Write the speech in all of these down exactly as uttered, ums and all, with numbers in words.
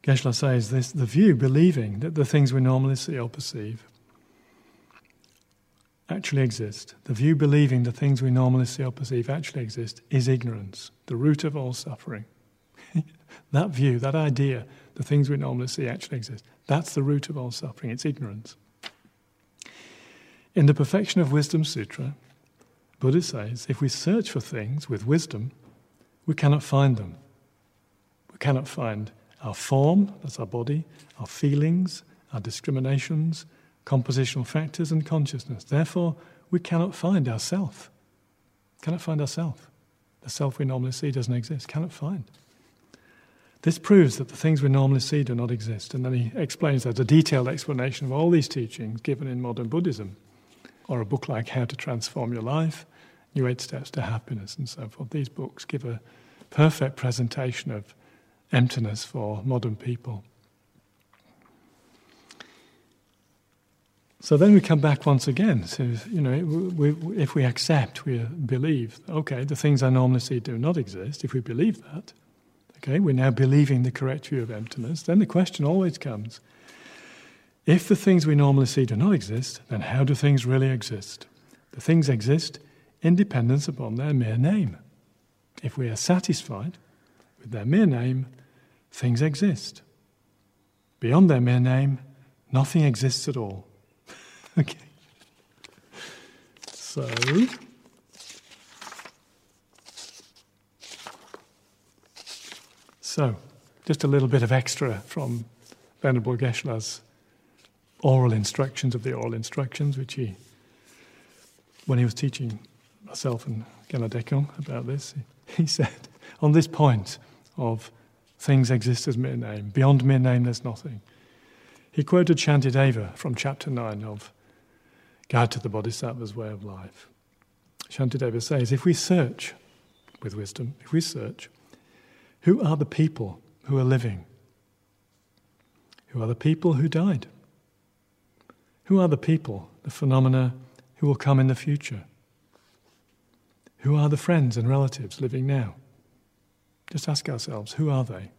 Geshe-la says this, the view believing that the things we normally see or perceive actually exist, the view believing the things we normally see or perceive actually exist, is ignorance, the root of all suffering. That view, that idea, the things we normally see actually exist, that's the root of all suffering, it's ignorance. In the Perfection of Wisdom Sutra, Buddha says, if we search for things with wisdom, we cannot find them. We cannot find our form, that's our body, our feelings, our discriminations, compositional factors and consciousness. Therefore, we cannot find ourself. Cannot find ourself. The self we normally see doesn't exist. Cannot find. This proves that the things we normally see do not exist. And then he explains there's a detailed explanation of all these teachings given in modern Buddhism, or a book like How to Transform Your Life, New Eight Steps to Happiness, and so forth. These books give a perfect presentation of emptiness for modern people. So then we come back once again to, you know, we, we, if we accept, we believe, okay, the things I normally see do not exist, if we believe that, okay, we're now believing the correct view of emptiness, then the question always comes, if the things we normally see do not exist, then how do things really exist? The things exist in dependence upon their mere name. If we are satisfied with their mere name, things exist. Beyond their mere name, nothing exists at all. Okay. So, so, just a little bit of extra from Venerable Geshe-la's oral instructions of the oral instructions, which he, when he was teaching myself and Gela Dekong about this, he, he said, on this point of things exist as mere name, beyond mere name there's nothing. He quoted Shantideva from chapter nine of Guide to the Bodhisattva's Way of Life. Shantideva says, if we search with wisdom, if we search, who are the people who are living? Who are the people who died? Who are the people, the phenomena, who will come in the future? Who are the friends and relatives living now? Just ask ourselves, who are they?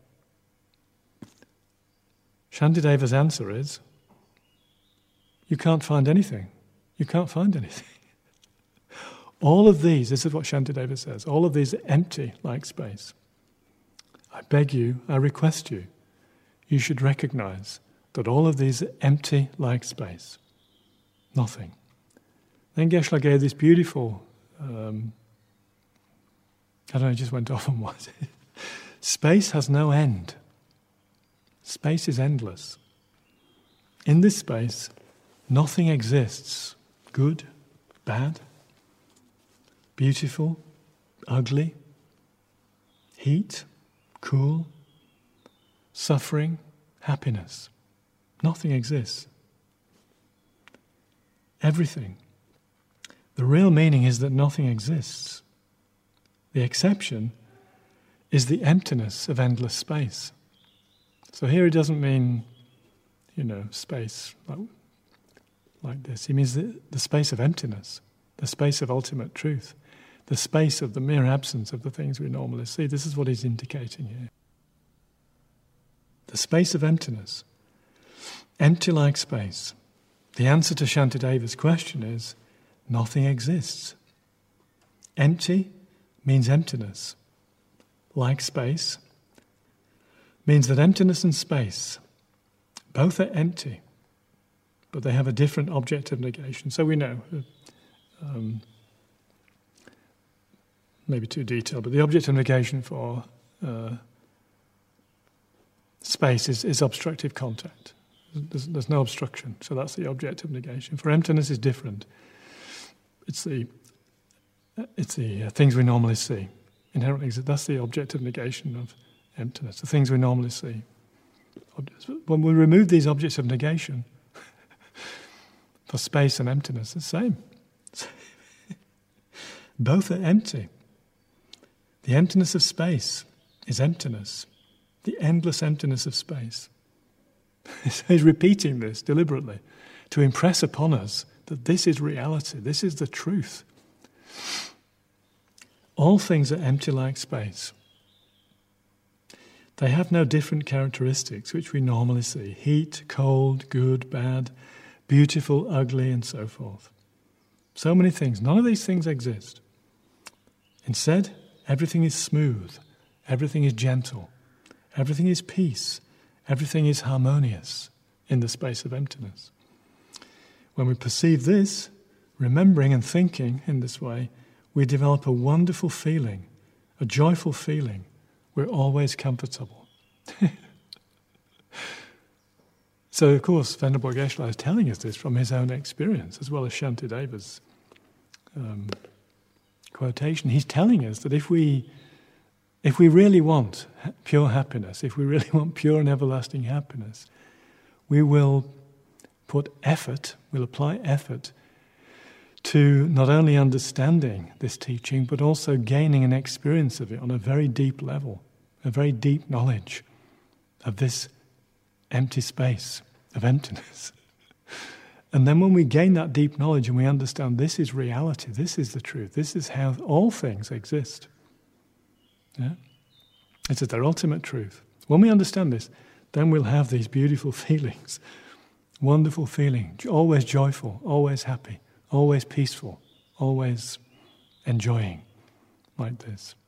Shantideva's answer is, you can't find anything. You can't find anything. All of these, this is what Shantideva says, all of these are empty like space. I beg you, I request you, you should recognize that all of these are empty like space. Nothing. Then Geshe-la gave this beautiful, um, I don't know, it just went off on what. Space has no end. Space is endless. In this space, nothing exists. Good, bad, beautiful, ugly, heat, cool, suffering, happiness. Nothing exists. Everything. The real meaning is that nothing exists. The exception is the emptiness of endless space. So here he doesn't mean, you know, space like, like this. He means the, the space of emptiness, the space of ultimate truth, the space of the mere absence of the things we normally see. This is what he's indicating here. The space of emptiness. Empty like space. The answer to Shantideva's question is, nothing exists. Empty means emptiness. Like space means that emptiness and space, both are empty, but they have a different object of negation. So we know, um, maybe too detailed, but the object of negation for uh, space is, is obstructive contact. There's, there's no obstruction, so that's the object of negation. For emptiness is different. It's the it's the uh, things we normally see. Inherently exist. That's the object of negation of emptiness, the things we normally see. When we remove these objects of negation, for space and emptiness, it's the same. Both are empty. The emptiness of space is emptiness, the endless emptiness of space. He's repeating this deliberately to impress upon us that this is reality, this is the truth. All things are empty like space. They have no different characteristics which we normally see. Heat, cold, good, bad, beautiful, ugly, and so forth. So many things. None of these things exist. Instead, everything is smooth. Everything is gentle. Everything is peace. Everything is harmonious in the space of emptiness. When we perceive this, remembering and thinking in this way, we develop a wonderful feeling, a joyful feeling. We're always comfortable. So, of course, Venerable Geshe-la is telling us this from his own experience, as well as Shantideva's um, quotation. He's telling us that if we, if we really want pure happiness, if we really want pure and everlasting happiness, we will put effort, we'll apply effort to not only understanding this teaching, but also gaining an experience of it on a very deep level, a very deep knowledge of this empty space of emptiness. And then when we gain that deep knowledge and we understand this is reality, this is the truth, this is how all things exist. Yeah? This is their ultimate truth. When we understand this, then we'll have these beautiful feelings, wonderful feeling, always joyful, always happy, always peaceful, always enjoying like this.